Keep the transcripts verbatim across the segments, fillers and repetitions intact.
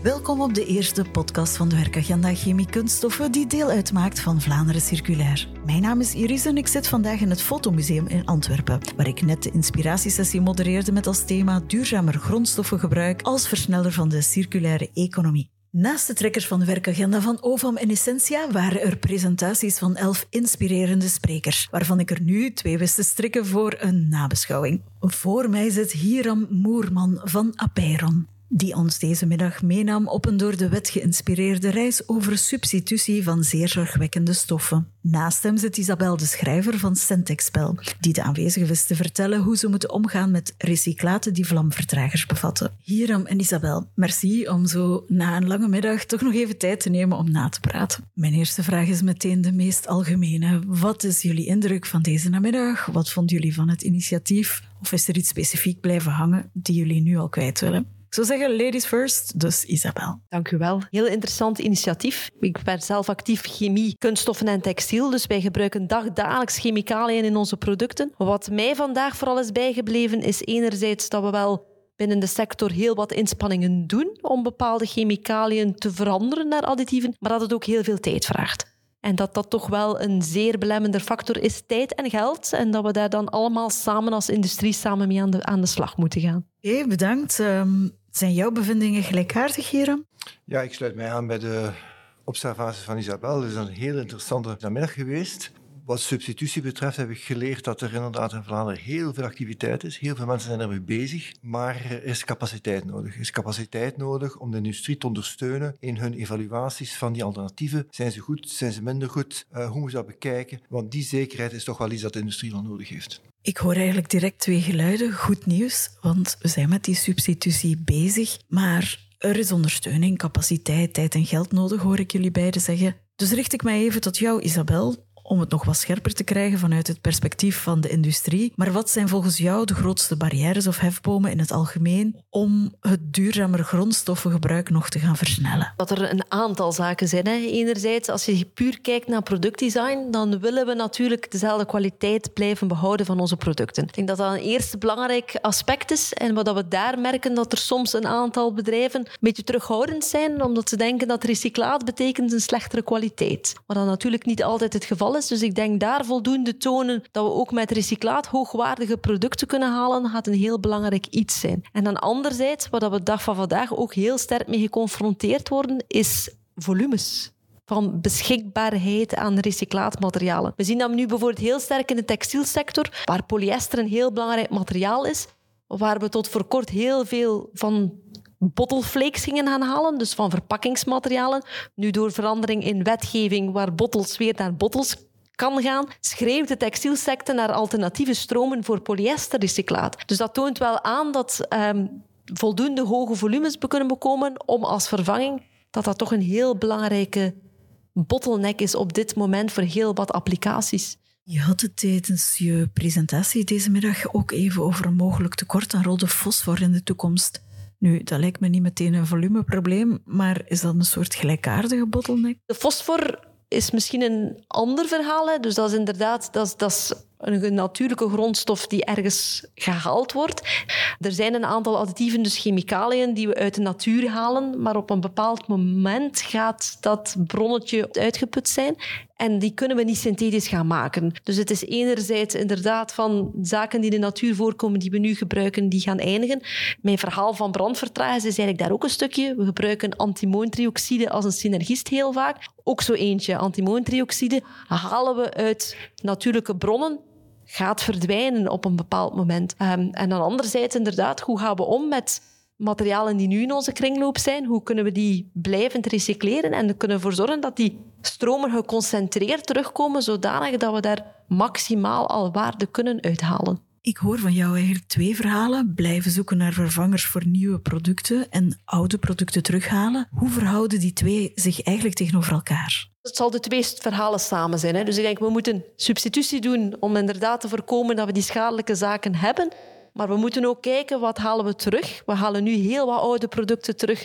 Welkom op de eerste podcast van de werkagenda Chemie Kunststoffen die deel uitmaakt van Vlaanderen Circulair. Mijn naam is Iris en ik zit vandaag in het Fotomuseum in Antwerpen, waar ik net de inspiratiesessie modereerde met als thema duurzamer grondstoffengebruik als versneller van de circulaire economie. Naast de trekkers van de werkagenda van Ovam en Essentia waren er presentaties van elf inspirerende sprekers, waarvan ik er nu twee wist te strikken voor een nabeschouwing. Voor mij zit Hiram Moerman van Apeiron, die ons deze middag meenam op een door de wet geïnspireerde reis over substitutie van zeer zorgwekkende stoffen. Naast hem zit Isabel de Schrijver van Centexpel, die de aanwezigen wist te vertellen hoe ze moeten omgaan met recyclaten die vlamvertragers bevatten. Hiram en Isabel, merci om zo na een lange middag toch nog even tijd te nemen om na te praten. Mijn eerste vraag is meteen de meest algemene. Wat is jullie indruk van deze namiddag? Wat vonden jullie van het initiatief? Of is er iets specifiek blijven hangen die jullie nu al kwijt willen? Ik zou zeggen, ladies first, dus Isabel. Dank u wel. Heel interessant initiatief. Ik ben zelf actief chemie, kunststoffen en textiel, dus wij gebruiken dagdagelijks chemicaliën in onze producten. Wat mij vandaag vooral is bijgebleven, is enerzijds dat we wel binnen de sector heel wat inspanningen doen om bepaalde chemicaliën te veranderen naar additieven, maar dat het ook heel veel tijd vraagt. En dat dat toch wel een zeer belemmende factor is, tijd en geld. En dat we daar dan allemaal samen als industrie samen mee aan de, aan de slag moeten gaan. Oké, okay, bedankt. Um, zijn jouw bevindingen gelijkaardig, Hiram? Ja, ik sluit mij aan bij de observaties van Isabel. Het is een heel interessante namiddag geweest. Wat substitutie betreft heb ik geleerd dat er inderdaad in Vlaanderen heel veel activiteit is. Heel veel mensen zijn ermee bezig, maar er is capaciteit nodig. Er is capaciteit nodig om de industrie te ondersteunen in hun evaluaties van die alternatieven. Zijn ze goed? Zijn ze minder goed? Uh, hoe moet je dat bekijken? Want die zekerheid is toch wel iets dat de industrie wel nodig heeft. Ik hoor eigenlijk direct twee geluiden. Goed nieuws, want we zijn met die substitutie bezig. Maar er is ondersteuning, capaciteit, tijd en geld nodig, hoor ik jullie beiden zeggen. Dus richt ik mij even tot jou, Isabel, om het nog wat scherper te krijgen vanuit het perspectief van de industrie. Maar wat zijn volgens jou de grootste barrières of hefbomen in het algemeen om het duurzamer grondstoffengebruik nog te gaan versnellen? Dat er een aantal zaken zijn. Hè. Enerzijds, als je puur kijkt naar productdesign, dan willen we natuurlijk dezelfde kwaliteit blijven behouden van onze producten. Ik denk dat dat een eerste belangrijk aspect is. En wat we daar merken, dat er soms een aantal bedrijven een beetje terughoudend zijn, omdat ze denken dat recyclaat betekent een slechtere kwaliteit. Wat dan natuurlijk niet altijd het geval is. Dus ik denk daar voldoende tonen dat we ook met recyclaat hoogwaardige producten kunnen halen, gaat een heel belangrijk iets zijn. En dan anderzijds, wat we dag van vandaag ook heel sterk mee geconfronteerd worden, is volumes van beschikbaarheid aan recyclaatmaterialen. We zien dat nu bijvoorbeeld heel sterk in de textielsector, waar polyester een heel belangrijk materiaal is, waar we tot voor kort heel veel van bottleflakes gingen gaan halen, dus van verpakkingsmaterialen. Nu door verandering in wetgeving, waar bottles weer naar bottles kan gaan, schreeuwt de textielsector naar alternatieve stromen voor polyesterrecyclaat. Dus dat toont wel aan dat um, voldoende hoge volumes kunnen bekomen om als vervanging, dat dat toch een heel belangrijke bottleneck is op dit moment voor heel wat applicaties. Je had het tijdens je presentatie deze middag ook even over een mogelijk tekort aan rode fosfor in de toekomst. Nu, dat lijkt me niet meteen een volumeprobleem, maar is dat een soort gelijkaardige bottleneck? De fosfor is misschien een ander verhaal. Hè. Dus dat is inderdaad dat is, dat is een natuurlijke grondstof die ergens gehaald wordt. Er zijn een aantal additieven, dus chemicaliën, die we uit de natuur halen, maar op een bepaald moment gaat dat bronnetje uitgeput zijn en die kunnen we niet synthetisch gaan maken. Dus het is enerzijds inderdaad van zaken die in de natuur voorkomen, die we nu gebruiken, die gaan eindigen. Mijn verhaal van brandvertragers is eigenlijk daar ook een stukje. We gebruiken antimoontrioxide als een synergist heel vaak. Ook zo eentje, antimoontrioxide, halen we uit natuurlijke bronnen, gaat verdwijnen op een bepaald moment. Um, en dan anderzijds inderdaad, hoe gaan we om met materialen die nu in onze kringloop zijn? Hoe kunnen we die blijvend recycleren en kunnen ervoor zorgen dat die stromen geconcentreerd terugkomen, zodanig dat we daar maximaal al waarde kunnen uithalen? Ik hoor van jou eigenlijk twee verhalen. Blijven zoeken naar vervangers voor nieuwe producten en oude producten terughalen. Hoe verhouden die twee zich eigenlijk tegenover elkaar? Het zal de twee verhalen samen zijn. Hè. Dus ik denk, we moeten substitutie doen om inderdaad te voorkomen dat we die schadelijke zaken hebben. Maar we moeten ook kijken, wat halen we terug? We halen nu heel wat oude producten terug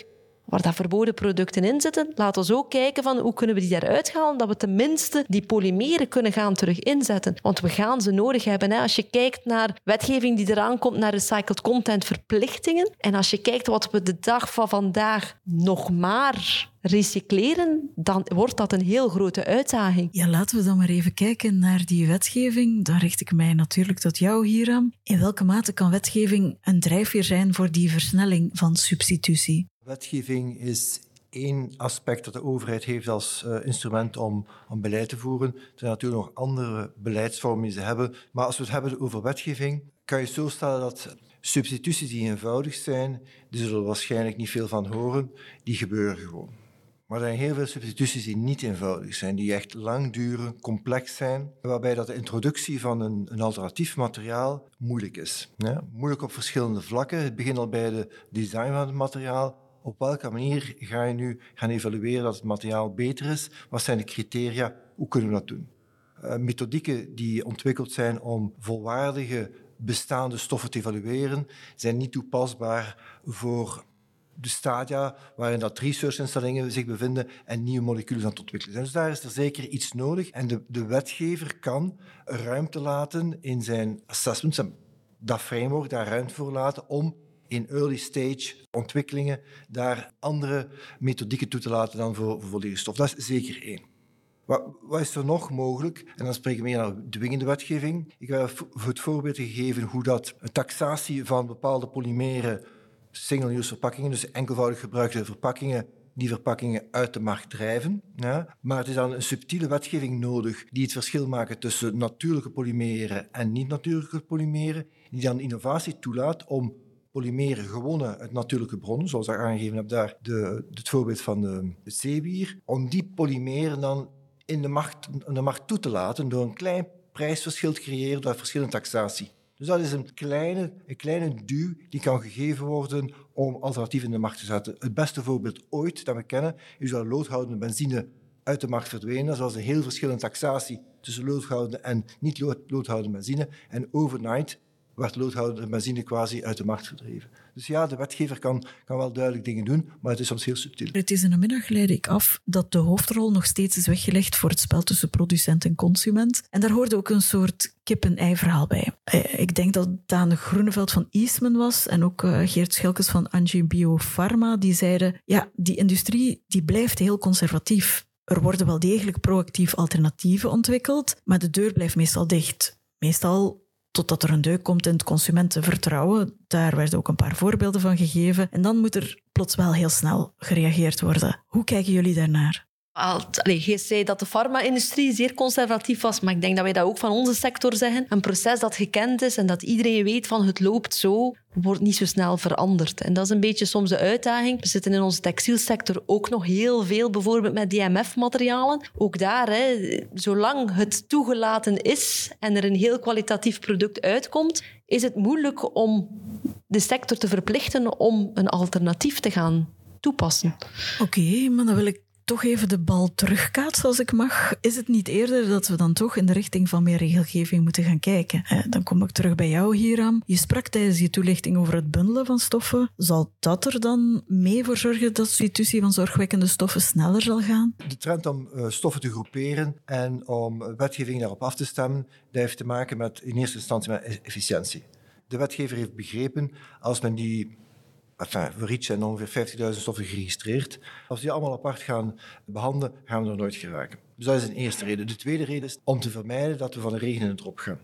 waar dat verboden producten in zitten, laten we ook kijken van hoe kunnen we die daaruit halen, dat we tenminste die polymeren kunnen gaan terug inzetten. Want we gaan ze nodig hebben. Hè. Als je kijkt naar wetgeving die eraan komt, naar recycled content verplichtingen, en als je kijkt wat we de dag van vandaag nog maar recycleren, dan wordt dat een heel grote uitdaging. Ja, laten we dan maar even kijken naar die wetgeving. Dan richt ik mij natuurlijk tot jou, Hiram. In welke mate kan wetgeving een drijfveer zijn voor die versnelling van substitutie? Wetgeving is één aspect dat de overheid heeft als uh, instrument om, om beleid te voeren. Er zijn natuurlijk nog andere beleidsvormen die ze hebben. Maar als we het hebben over wetgeving, kan je zo stellen dat substituties die eenvoudig zijn, die zullen we waarschijnlijk niet veel van horen, die gebeuren gewoon. Maar er zijn heel veel substituties die niet eenvoudig zijn, die echt lang duren, complex zijn, waarbij dat de introductie van een, een alternatief materiaal moeilijk is. Ja? Moeilijk op verschillende vlakken. Het begint al bij de design van het materiaal. Op welke manier ga je nu gaan evalueren dat het materiaal beter is? Wat zijn de criteria? Hoe kunnen we dat doen? Uh, methodieken die ontwikkeld zijn om volwaardige bestaande stoffen te evalueren, zijn niet toepasbaar voor de stadia waarin dat researchinstellingen zich bevinden en nieuwe moleculen aan het ontwikkelen zijn. Dus daar is er zeker iets nodig. En de, de wetgever kan ruimte laten in zijn assessments, dat framework, daar ruimte voor laten om in early stage ontwikkelingen daar andere methodieken toe te laten dan voor, voor volledige stof. Dat is zeker één. Wat, wat is er nog mogelijk? En dan spreken we meer naar dwingende wetgeving. Ik heb het voorbeeld gegeven hoe dat een taxatie van bepaalde polymeren, single-use verpakkingen, dus enkelvoudig gebruikte verpakkingen, die verpakkingen uit de markt drijven. Ja. Maar het is dan een subtiele wetgeving nodig die het verschil maken tussen natuurlijke polymeren en niet-natuurlijke polymeren, die dan innovatie toelaat om polymeren gewonnen uit natuurlijke bronnen, zoals ik aangegeven heb daar de, het voorbeeld van de, de zeewier, om die polymeren dan in de markt, in de markt toe te laten door een klein prijsverschil te creëren door verschillende taxatie. Dus dat is een kleine, een kleine duw die kan gegeven worden om alternatieven in de markt te zetten. Het beste voorbeeld ooit dat we kennen is dat loodhoudende benzine uit de markt verdwenen. Dat was een heel verschillende taxatie tussen loodhoudende en niet loodhoudende benzine. En overnight werd loodhoudende benzine quasi uit de markt verdreven. Dus ja, de wetgever kan, kan wel duidelijk dingen doen, maar het is soms heel subtiel. Het is in de middag leidde ik af dat de hoofdrol nog steeds is weggelegd voor het spel tussen producent en consument. En daar hoorde ook een soort kip-en-ei-verhaal bij. Ik denk dat Daan Groeneveld van Eastman was en ook Geert Schelkes van Angie Biopharma, die zeiden, ja, die industrie die blijft heel conservatief. Er worden wel degelijk proactief alternatieven ontwikkeld, maar de deur blijft meestal dicht. Meestal totdat er een deuk komt in het consumentenvertrouwen. Daar werden ook een paar voorbeelden van gegeven. En dan moet er plots wel heel snel gereageerd worden. Hoe kijken jullie daarnaar? Allee, je zei dat de farma-industrie zeer conservatief was, maar ik denk dat wij dat ook van onze sector zeggen. Een proces dat gekend is en dat iedereen weet van het loopt zo, wordt niet zo snel veranderd. En dat is een beetje soms de uitdaging. We zitten in onze textielsector ook nog heel veel bijvoorbeeld met D M F-materialen. Ook daar, hè, zolang het toegelaten is en er een heel kwalitatief product uitkomt, is het moeilijk om de sector te verplichten om een alternatief te gaan toepassen. Oké, okay, maar dan wil ik toch even de bal terugkaatsen, als ik mag. Is het niet eerder dat we dan toch in de richting van meer regelgeving moeten gaan kijken? Eh, dan kom ik terug bij jou, Hiram. Je sprak tijdens je toelichting over het bundelen van stoffen. Zal dat er dan mee voor zorgen dat de substitutie van zorgwekkende stoffen sneller zal gaan? De trend om uh, stoffen te groeperen en om wetgeving daarop af te stemmen, dat heeft te maken met in eerste instantie met efficiëntie. De wetgever heeft begrepen, als men die Enfin, voor REACH zijn ongeveer vijftigduizend stoffen geregistreerd. Als die allemaal apart gaan behandelen, gaan we er nooit geraken. Dus dat is een eerste reden. De tweede reden is om te vermijden dat we van de regen in het drop gaan.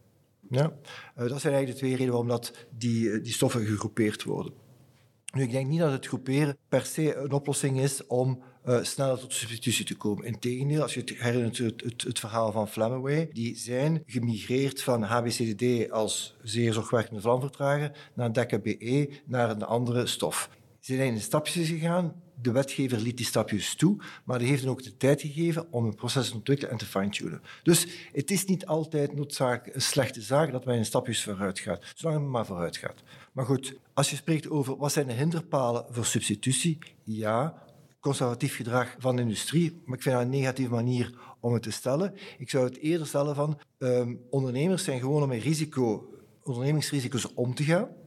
Ja? Uh, dat zijn eigenlijk de twee redenen waarom dat die, die stoffen gegroepeerd worden. Nu, ik denk niet dat het groeperen per se een oplossing is om uh, sneller tot substitutie te komen. Integendeel, als je het herinnert het, het, het verhaal van Flamaway, die zijn gemigreerd van H B C D D als zeer zorgwekkende vlamvertrager naar Deca B E, naar een andere stof. Ze zijn in stapjes gegaan. De wetgever liet die stapjes toe, maar die heeft hen ook de tijd gegeven om een proces te ontwikkelen en te fine-tunen. Dus het is niet altijd noodzakelijk een slechte zaak dat men in stapjes vooruit gaat, zolang het maar vooruit gaat. Maar goed, als je spreekt over wat zijn de hinderpalen voor substitutie, ja, conservatief gedrag van de industrie, maar ik vind dat een negatieve manier om het te stellen. Ik zou het eerder stellen van um, ondernemers zijn gewoon om met risico, ondernemingsrisico's om te gaan.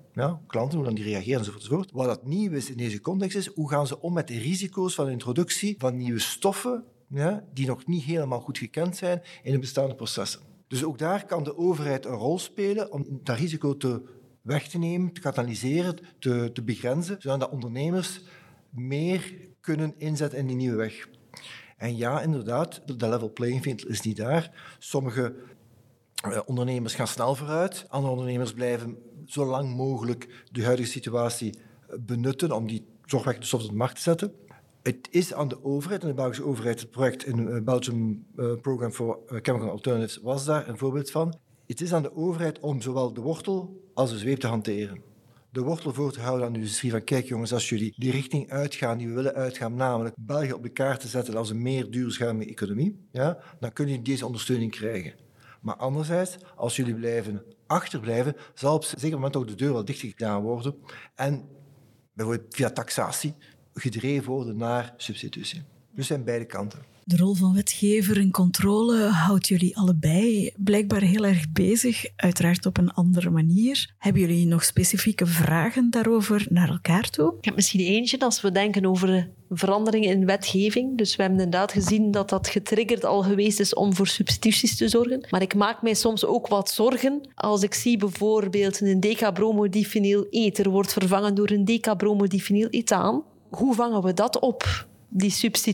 Ja, klanten, hoe dan die reageren enzovoort, enzovoort. Wat dat nieuw is in deze context is, hoe gaan ze om met de risico's van de introductie van nieuwe stoffen, ja, die nog niet helemaal goed gekend zijn in de bestaande processen. Dus ook daar kan de overheid een rol spelen om dat risico te weg te nemen, te kanaliseren, te, te begrenzen, zodat ondernemers meer kunnen inzetten in die nieuwe weg. En ja, inderdaad, de level playing field is niet daar. Sommige uh, ondernemers gaan snel vooruit, andere ondernemers blijven zo lang mogelijk de huidige situatie benutten om die zorgwekkende stof op de markt te zetten. Het is aan de overheid, en de Belgische overheid, het project in het Belgium uh, Program for Chemical Alternatives was daar een voorbeeld van. Het is aan de overheid om zowel de wortel als de zweep te hanteren. De wortel voor te houden aan de industrie van kijk jongens, als jullie die richting uitgaan die we willen uitgaan, namelijk België op de kaart te zetten als een meer duurzame economie, ja, dan kunnen jullie deze ondersteuning krijgen. Maar anderzijds, als jullie blijven achterblijven, zal op een zeker moment ook de deur wel dicht gedaan worden en bijvoorbeeld via taxatie gedreven worden naar substitutie. Dus zijn beide kanten. De rol van wetgever en controle houdt jullie allebei blijkbaar heel erg bezig, uiteraard op een andere manier. Hebben jullie nog specifieke vragen daarover naar elkaar toe? Ik heb misschien eentje als we denken over veranderingen in wetgeving. Dus we hebben inderdaad gezien dat dat getriggerd al geweest is om voor substituties te zorgen. Maar ik maak mij soms ook wat zorgen als ik zie bijvoorbeeld een decabromodiphenylether wordt vervangen door een decabromodiphenylethaan. Hoe vangen we dat op? Die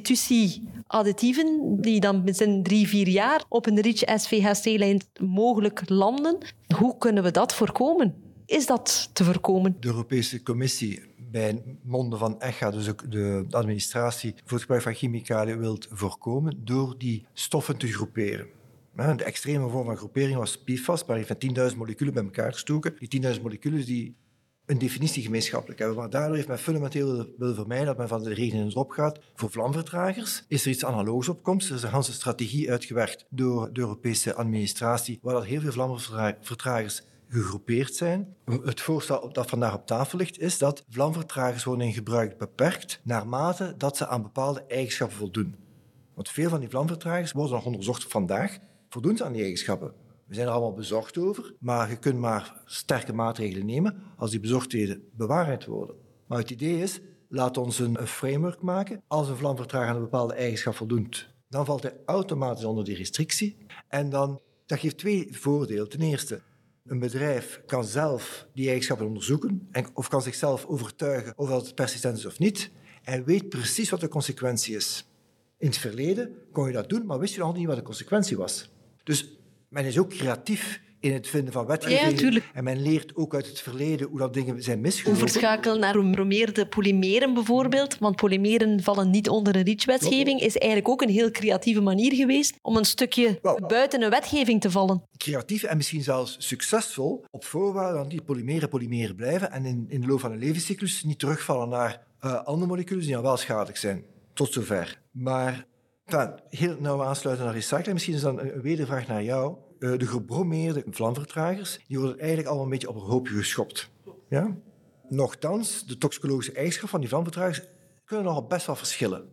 substitutie-additieven die dan binnen drie, vier jaar op een REACH-S V H C-lijn mogelijk landen, hoe kunnen we dat voorkomen? Is dat te voorkomen? De Europese Commissie bij monden van E C H A, dus de administratie voor het gebruik van chemicaliën, wil voorkomen door die stoffen te groeperen. De extreme vorm van groepering was P F A S, waar je van tienduizend moleculen bij elkaar gestoken. Die tienduizend moleculen die een definitie gemeenschappelijk hebben. Maar daardoor heeft men fundamenteel willen vermijden dat men van de regen in het op gaat. Voor vlamvertragers is er iets analogs op komst. Er is een hele strategie uitgewerkt door de Europese administratie, waar dat heel veel vlamvertragers gegroepeerd zijn. Het voorstel dat vandaag op tafel ligt, is dat vlamvertragers worden in gebruik beperkt naarmate dat ze aan bepaalde eigenschappen voldoen. Want veel van die vlamvertragers worden nog onderzocht vandaag. Voldoen ze aan die eigenschappen? We zijn er allemaal bezorgd over, maar je kunt maar sterke maatregelen nemen als die bezorgdheden bewaarheid worden. Maar het idee is, laat ons een framework maken. Als een vlamvertrager aan een bepaalde eigenschap voldoet, dan valt hij automatisch onder die restrictie. En dan, dat geeft twee voordelen. Ten eerste, een bedrijf kan zelf die eigenschappen onderzoeken en, of kan zichzelf overtuigen of dat het persistent is of niet en weet precies wat de consequentie is. In het verleden kon je dat doen, maar wist je nog niet wat de consequentie was. Dus men is ook creatief in het vinden van wetgeving. Ja, en men leert ook uit het verleden hoe dat dingen zijn misgelopen. Overschakelen naar bromeerde polymeren bijvoorbeeld, want polymeren vallen niet onder een REACH-wetgeving, is eigenlijk ook een heel creatieve manier geweest om een stukje well, buiten een wetgeving te vallen. Creatief en misschien zelfs succesvol, op voorwaarde dat die polymeren polymeren blijven en in, in de loop van een levenscyclus niet terugvallen naar uh, andere moleculen die dan wel schadelijk zijn. Tot zover. Maar enfin, heel nauw aansluiten naar recycling. Misschien is dan een wedervraag naar jou. De gebromeerde vlamvertragers die worden eigenlijk allemaal een beetje op een hoopje geschopt. Ja? Nochtans, de toxicologische eigenschappen van die vlamvertragers kunnen nogal best wel verschillen.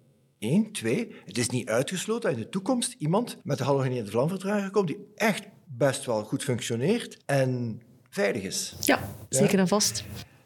Eén, twee, het is niet uitgesloten dat in de toekomst iemand met een halogeneerde vlamvertrager komt die echt best wel goed functioneert en veilig is. Ja, zeker ja? en vast.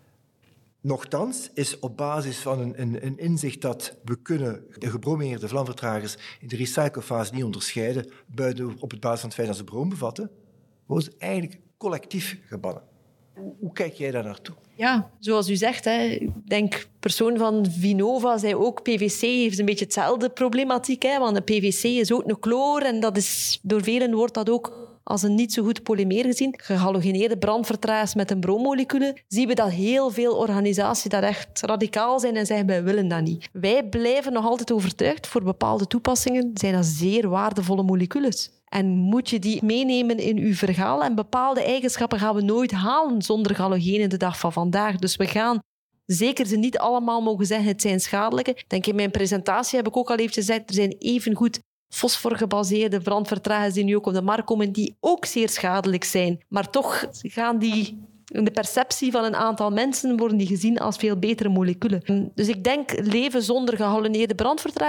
Nochtans is op basis van een, een, een inzicht dat we kunnen de gebromeerde vlamvertragers in de recyclefase niet onderscheiden, buiten op het basis van het feit dat ze brom bevatten, wordt het eigenlijk collectief gebannen. Hoe, hoe kijk jij daar naartoe? Ja, zoals u zegt, hè, ik denk persoon van Vinova zei ook, P V C heeft een beetje hetzelfde problematiek, hè, want de P V C is ook een chloor en dat is, door velen wordt dat ook als een niet zo goed polymeer gezien. Gehalogeneerde brandvertragers met een broommoleculen, zien we dat heel veel organisaties daar echt radicaal zijn en zeggen, wij willen dat niet. Wij blijven nog altijd overtuigd, voor bepaalde toepassingen zijn dat zeer waardevolle moleculen. En moet je die meenemen in uw verhaal. En bepaalde eigenschappen gaan we nooit halen zonder halogenen de dag van vandaag. Dus we gaan zeker ze niet allemaal mogen zeggen, het zijn schadelijke. Ik denk in mijn presentatie heb ik ook al even gezegd, er zijn evengoed fosforgebaseerde brandvertragers die nu ook op de markt komen, die ook zeer schadelijk zijn. Maar toch gaan die, in de perceptie van een aantal mensen, worden die gezien als veel betere moleculen. Dus ik denk, leven zonder gehalogeneerde brandvertragers, ik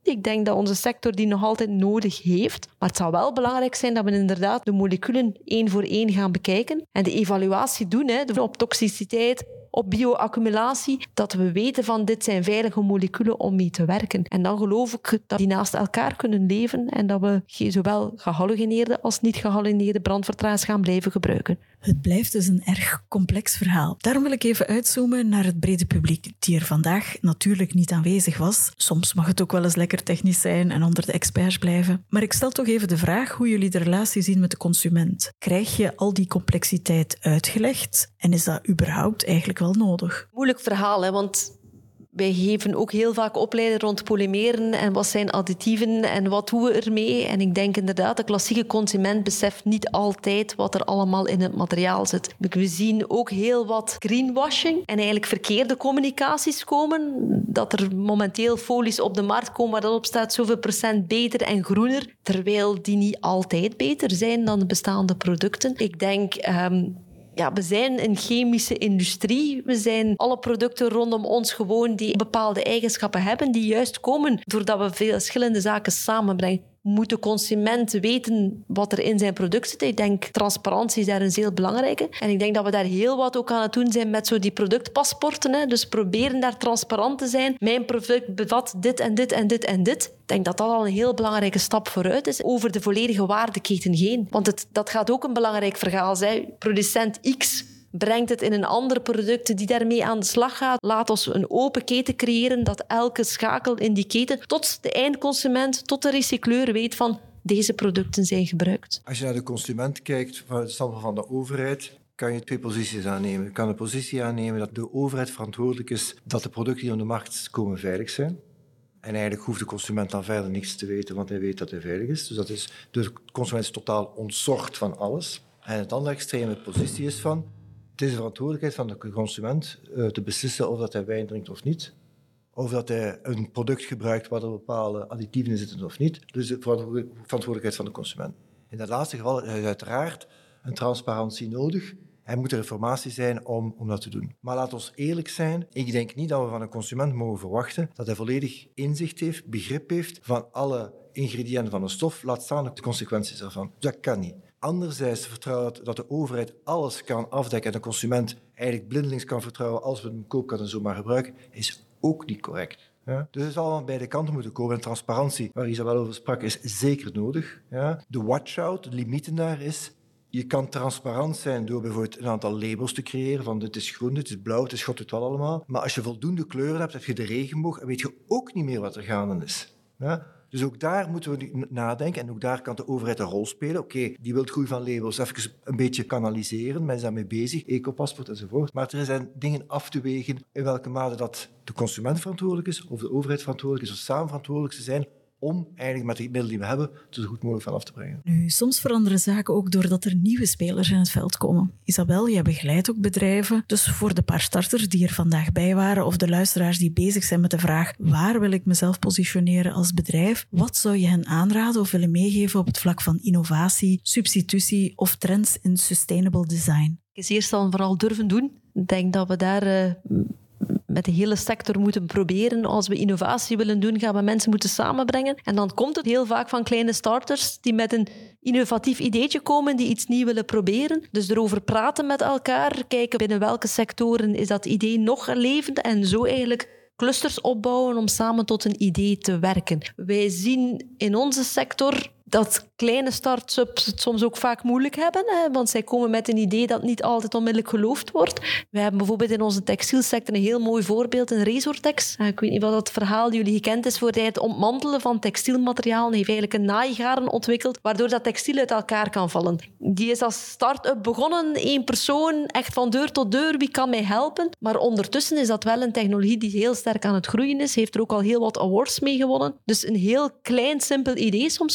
Ik denk dat onze sector die nog altijd nodig heeft. Maar het zou wel belangrijk zijn dat we inderdaad de moleculen één voor één gaan bekijken en de evaluatie doen hè, op toxiciteit, op bioaccumulatie, dat we weten van dit zijn veilige moleculen om mee te werken. En dan geloof ik dat die naast elkaar kunnen leven en dat we zowel gehalogeneerde als niet gehalogeneerde brandvertragers gaan blijven gebruiken. Het blijft dus een erg complex verhaal. Daarom wil ik even uitzoomen naar het brede publiek, die er vandaag natuurlijk niet aanwezig was. Soms mag het ook wel eens lekker technisch zijn en onder de experts blijven. Maar ik stel toch even de vraag hoe jullie de relatie zien met de consument. Krijg je al die complexiteit uitgelegd? En is dat überhaupt eigenlijk wel nodig? Moeilijk verhaal, hè, want wij geven ook heel vaak opleidingen rond polymeren en wat zijn additieven en wat doen we ermee. En ik denk inderdaad, de klassieke consument beseft niet altijd wat er allemaal in het materiaal zit. We zien ook heel wat greenwashing en eigenlijk verkeerde communicaties komen. Dat er momenteel folies op de markt komen waar dat op staat zoveel procent beter en groener, terwijl die niet altijd beter zijn dan de bestaande producten. Ik denk... Um, Ja, we zijn een chemische industrie. We zijn alle producten rondom ons gewoon die bepaalde eigenschappen hebben, die juist komen doordat we veel verschillende zaken samenbrengen. Moet de consument weten wat er in zijn product zit? Ik denk transparantie is daar een zeer belangrijke. En ik denk dat we daar heel wat ook aan het doen zijn met zo die productpaspoorten. Hè. Dus proberen daar transparant te zijn. Mijn product bevat dit en dit en dit en dit. Ik denk dat dat al een heel belangrijke stap vooruit is over de volledige waardeketen heen. Want het, dat gaat ook een belangrijk verhaal zijn. Producent X brengt het in een ander product die daarmee aan de slag gaat. Laat ons een open keten creëren dat elke schakel in die keten tot de eindconsument, tot de recycleur weet van deze producten zijn gebruikt. Als je naar de consument kijkt, van het standpunt van de overheid, kan je twee posities aannemen. Je kan de positie aannemen dat de overheid verantwoordelijk is dat de producten die op de markt komen veilig zijn. En eigenlijk hoeft de consument dan verder niks te weten, want hij weet dat hij veilig is. Dus dat is, de consument is totaal ontzorgd van alles. En het andere extreme positie is van... Het is de verantwoordelijkheid van de consument uh, te beslissen of dat hij wijn drinkt of niet. Of dat hij een product gebruikt waar er bepaalde additieven in zitten of niet. Dus de verantwoordelijkheid van de consument. In dat laatste geval is uiteraard een transparantie nodig. Er moet er informatie zijn om, om dat te doen. Maar laat ons eerlijk zijn. Ik denk niet dat we van een consument mogen verwachten dat hij volledig inzicht heeft, begrip heeft van alle ingrediënten van een stof. Laat staan de consequenties ervan. Dat kan niet. Anderzijds vertrouwen dat de overheid alles kan afdekken en de consument eigenlijk blindelings kan vertrouwen als we hem koopkast en zo maar gebruiken, is ook niet correct. Ja? Dus het zal allemaal beide kanten moeten komen. En transparantie, waar Isabel over sprak, is zeker nodig. Ja? De watch-out, de limieten daar is... Je kan transparant zijn door bijvoorbeeld een aantal labels te creëren van dit is groen, dit is blauw, dit is god, dit wel allemaal. Maar als je voldoende kleuren hebt, heb je de regenboog en weet je ook niet meer wat er gaande is. Ja? Dus ook daar moeten we nadenken en ook daar kan de overheid een rol spelen. Oké, okay, die wil groei van labels even een beetje kanaliseren, men is daarmee bezig, ecopaspoort enzovoort. Maar er zijn dingen af te wegen in welke mate dat de consument verantwoordelijk is of de overheid verantwoordelijk is of samen verantwoordelijk te zijn om eigenlijk met die middelen die we hebben er zo goed mogelijk van af te brengen. Nu, soms veranderen zaken ook doordat er nieuwe spelers in het veld komen. Isabel, jij begeleidt ook bedrijven. Dus voor de paar starters die er vandaag bij waren of de luisteraars die bezig zijn met de vraag waar wil ik mezelf positioneren als bedrijf, wat zou je hen aanraden of willen meegeven op het vlak van innovatie, substitutie of trends in sustainable design? Is eerst dan vooral durven doen. Ik denk dat we daar... Uh... met de hele sector moeten proberen. Als we innovatie willen doen, gaan we mensen moeten samenbrengen. En dan komt het heel vaak van kleine starters die met een innovatief ideetje komen, die iets nieuws willen proberen. Dus erover praten met elkaar, kijken binnen welke sectoren is dat idee nog levend en zo eigenlijk clusters opbouwen om samen tot een idee te werken. Wij zien in onze sector dat kleine start-ups het soms ook vaak moeilijk hebben, hè, want zij komen met een idee dat niet altijd onmiddellijk geloofd wordt. We hebben bijvoorbeeld in onze textielsector een heel mooi voorbeeld, een Resortex. Ik weet niet wat dat verhaal jullie gekend is voor het ontmantelen van textielmateriaal. Hij heeft eigenlijk een naaigaren ontwikkeld, waardoor dat textiel uit elkaar kan vallen. Die is als start-up begonnen, één persoon, echt van deur tot deur, wie kan mij helpen? Maar ondertussen is dat wel een technologie die heel sterk aan het groeien is, heeft er ook al heel wat awards mee gewonnen. Dus een heel klein, simpel idee soms kan wel een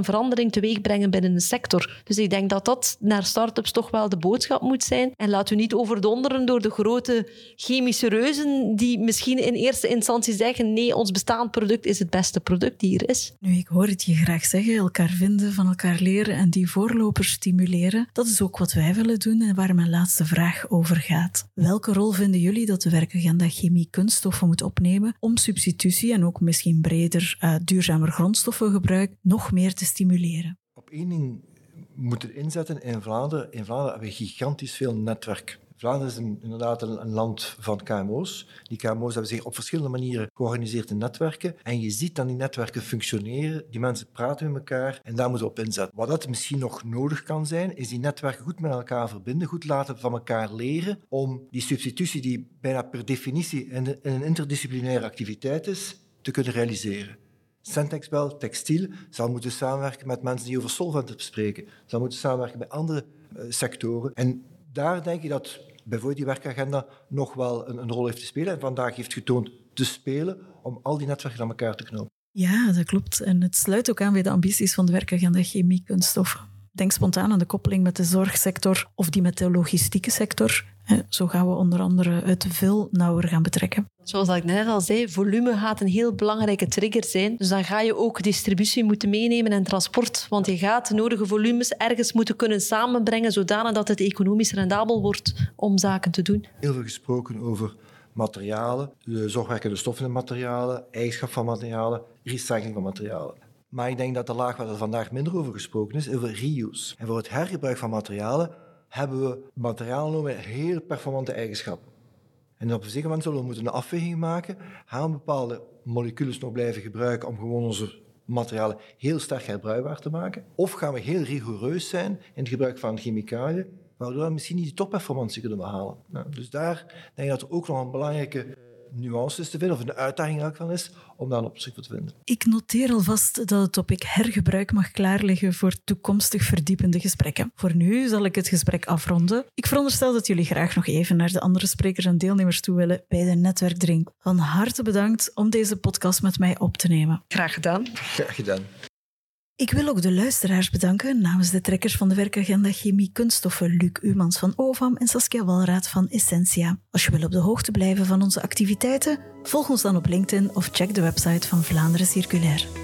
en verandering teweeg brengen binnen de sector. Dus ik denk dat dat naar start-ups toch wel de boodschap moet zijn. En laat u niet overdonderen door de grote chemische reuzen die misschien in eerste instantie zeggen nee, ons bestaand product is het beste product die er is. Nu, ik hoor het je graag zeggen, elkaar vinden, van elkaar leren en die voorlopers stimuleren. Dat is ook wat wij willen doen en waar mijn laatste vraag over gaat. Welke rol vinden jullie dat de werkagenda chemie kunststoffen moet opnemen om substitutie en ook misschien breder uh, duurzamer grondstoffengebruik nog meer te stimuleren? Op één ding moeten inzetten in Vlaanderen. In Vlaanderen hebben we gigantisch veel netwerk. Vlaanderen is een, inderdaad een, een land van K M O's. Die K M O's hebben zich op verschillende manieren georganiseerd in netwerken. En je ziet dan die netwerken functioneren. Die mensen praten met elkaar en daar moeten we op inzetten. Wat dat misschien nog nodig kan zijn, is die netwerken goed met elkaar verbinden, goed laten van elkaar leren om die substitutie die bijna per definitie in een interdisciplinaire activiteit is, te kunnen realiseren. Centexbel, textiel, zal moeten samenwerken met mensen die over solventen spreken. Zal moeten samenwerken met andere uh, sectoren. En daar denk ik dat bijvoorbeeld die werkagenda nog wel een, een rol heeft te spelen. En vandaag heeft getoond te spelen om al die netwerken aan elkaar te knopen. Ja, dat klopt. En het sluit ook aan bij de ambities van de werkagenda chemie kunststoffen. Denk spontaan aan de koppeling met de zorgsector of die met de logistieke sector. Zo gaan we onder andere het veel nauwer gaan betrekken. Zoals ik net al zei, volume gaat een heel belangrijke trigger zijn. Dus dan ga je ook distributie moeten meenemen en transport. Want je gaat de nodige volumes ergens moeten kunnen samenbrengen zodanig dat het economisch rendabel wordt om zaken te doen. Heel veel gesproken over materialen, de zorgwerkende stoffen in materialen, eigenschap van materialen, recycling van materialen. Maar ik denk dat de laag waar er vandaag minder over gesproken is, over reuse. En voor het hergebruik van materialen hebben we materialen met heel performante eigenschappen. En op zich moment zullen we moeten een afweging maken. Gaan we bepaalde moleculen nog blijven gebruiken om gewoon onze materialen heel sterk herbruikbaar te maken? Of gaan we heel rigoureus zijn in het gebruik van chemicaliën, waardoor we misschien niet die topperformantie kunnen behalen? Nou, dus daar denk ik dat er ook nog een belangrijke nuances te vinden, of een uitdaging eigenlijk van is, om daar een oplossing voor te vinden. Ik noteer alvast dat het topic hergebruik mag klaarliggen voor toekomstig verdiepende gesprekken. Voor nu zal ik het gesprek afronden. Ik veronderstel dat jullie graag nog even naar de andere sprekers en deelnemers toe willen bij de netwerkdrink. Van harte bedankt om deze podcast met mij op te nemen. Graag gedaan. Graag gedaan. Ik wil ook de luisteraars bedanken namens de trekkers van de werkagenda chemie kunststoffen Luc Umans van Ovam en Saskia Walraad van Essentia. Als je wil op de hoogte blijven van onze activiteiten, volg ons dan op LinkedIn of check de website van Vlaanderen Circulair.